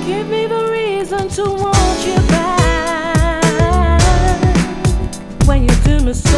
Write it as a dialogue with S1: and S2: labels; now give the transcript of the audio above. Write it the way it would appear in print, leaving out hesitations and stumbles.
S1: Give me the reason to want you back when you do me so